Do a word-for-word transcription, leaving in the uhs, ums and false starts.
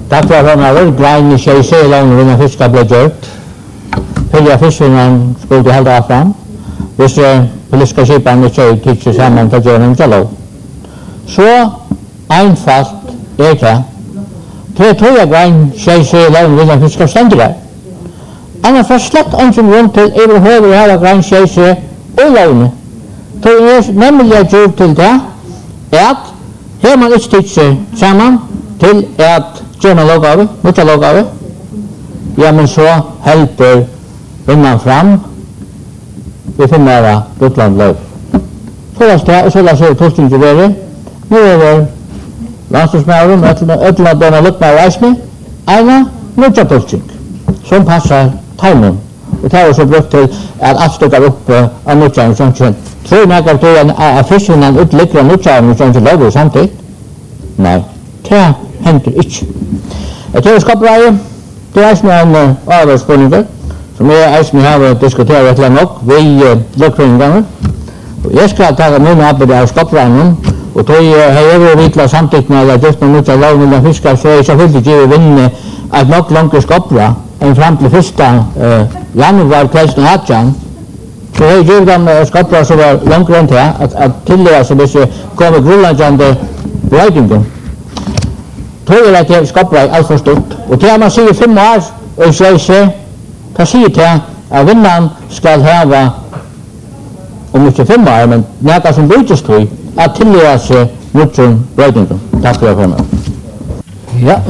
Takk for at han har vært grein i seg selv om når fiskene ble gjort. Fyrir at fiskene skulle holde av fram. Hvis politiske skipene ikke er tidlig sammen til å gjøre noe lov. Så einfalt er det. Det tror jeg grein i seg selv om når fiskene stendig er. Annars var slett ønsken rundt til overhøyre her av grein i seg selv og lovene. Det er nemlig gjort til det at her man ikke tidlig sammen til at gjøre lovgave, mye lovgave, ja, men så helper innan fram, vi finner av Gotlandløv. Så la oss ta, og så la oss se tolkning til dere. Nå er det landstidsmæren, ødelen av denne lukkene av reisene, ene nødja tolkning, som passer teimen. Og det er også brukt til at alt stykker opp av nødja, som kjent. Tror jeg ikke at at fiskene utligger nødja, som ikke lover samtidig? Nei, det hender ikke. Jeg tror skapreiet, det er som en avhørsspurninger, som jeg eisen har diskuteret et eller annet nok ved løkringene. Jeg skal ta min arbeid av skapreiene, og da jeg er vitla samtidig med at jeg gjør noe av loven av fisker, så er jeg selvfølgelig ikke vinne et nok langt skapra enn frem til første januar tusen og atten. Så jeg gjør dem skapra som var langt enn til at tidligere så hvis jeg kommer grunnleggjende bereidningen. Tror jeg at jeg skapra er alt for stort. Og til man sier fem år, og så jeg ser, da sier til at vinneren skal hava, om ikke fem år, men nægget som brytes til, at tilgjøre seg mot bereidningen. Takk for at jeg kom med. Ja.